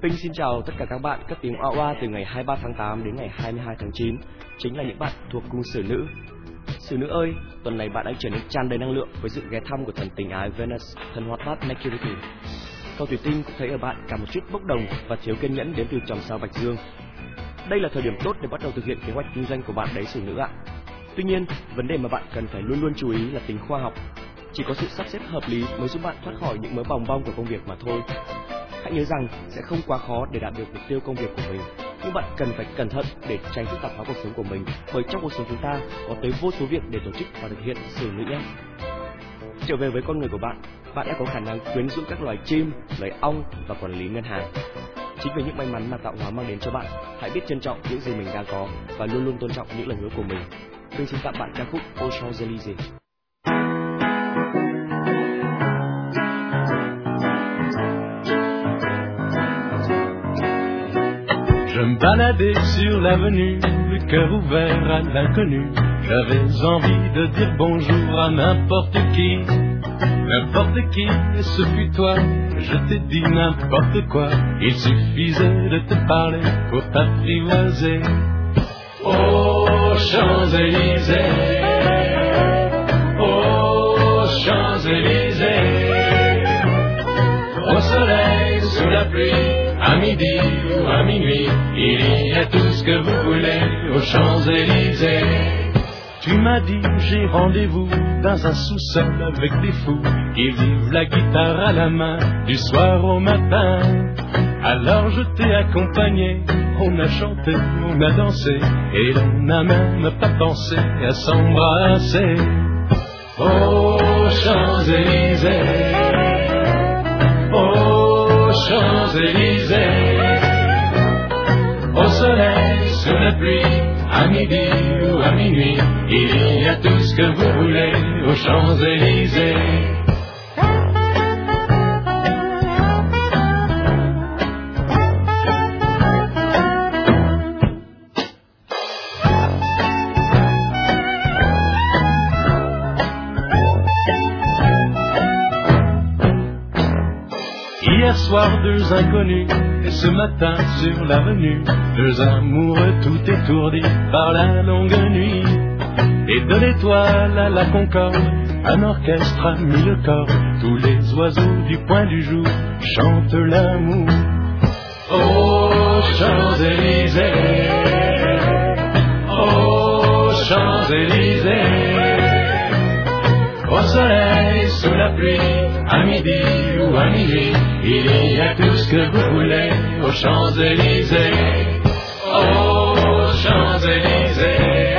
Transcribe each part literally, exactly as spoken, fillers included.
Pinh xin chào tất cả các bạn cất tiếng oa oa từ ngày hai mươi ba tháng tám đến ngày hai mươi hai tháng chín, chính là những bạn thuộc cung xử nữ. Xử nữ ơi, tuần này bạn đã trở nên tràn đầy năng lượng với sự ghé thăm của thần tình ái Venus, thần hoạt bát Mercury. Câu thủy tinh cũng thấy ở bạn cả một chút bốc đồng và thiếu kiên nhẫn đến từ chòm sao Bạch Dương. Đây là thời điểm tốt để bắt đầu thực hiện kế hoạch kinh doanh của bạn đấy xử nữ ạ. Tuy nhiên, vấn đề mà bạn cần phải luôn luôn chú ý là tính khoa học. Chỉ có sự sắp xếp hợp lý mới giúp bạn thoát khỏi những mớ bòng bong của công việc mà thôi. Hãy nhớ rằng sẽ không quá khó để đạt được mục tiêu công việc của mình, nhưng bạn cần phải cẩn thận để tránh phức tạp hóa cuộc sống của mình, bởi trong cuộc sống chúng ta có tới vô số việc để tổ chức và thực hiện xử nữ nhé. Trở về với con người của bạn, bạn đã có khả năng quyến rũ các loài chim, loài ong và quản lý ngân hàng. Chính vì những may mắn mà tạo hóa mang đến cho bạn, hãy biết trân trọng những gì mình đang có và luôn luôn tôn trọng những lời hứa của mình. Tôi xin tặng bạn ca khúc Aux Champs-Élysées. Je me baladais sur l'avenue, le cœur ouvert à l'inconnu. J'avais envie de dire bonjour à n'importe qui, n'importe qui, et ce fut toi. Je t'ai dit n'importe quoi, il suffisait de te parler pour t'apprivoiser. Aux Champs-Élysées, aux Champs-Élysées, au soleil, sous la pluie, à midi ou à minuit, il y a tout ce que vous voulez aux Champs-Élysées. Tu m'as dit j'ai rendez-vous dans un sous-sol avec des fous qui vivent la guitare à la main du soir au matin. Alors je t'ai accompagné, on a chanté, on a dansé et l'on n'a même pas pensé à s'embrasser. Aux Champs-Élysées, aux Champs-Élysées, au soleil, sous la pluie, à midi ou à minuit, il y a tout ce que vous voulez aux Champs-Élysées. Hier soir, deux inconnus, et ce matin sur l'avenue, deux amoureux tout étourdis par la longue nuit. Et de l'étoile à la Concorde, un orchestre a mis le corps, tous les oiseaux du point du jour chantent l'amour. Aux Champs-Élysées, aux Champs-Élysées, au soleil, sous la pluie, à midi ou à minuit, il y a tout ce que vous voulez aux Champs-Élysées. Aux Champs-Élysées,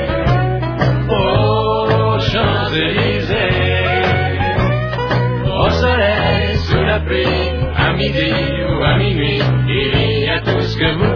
aux Champs-Élysées, au soleil, sous la pluie, à midi ou à minuit, il y a tout ce que vous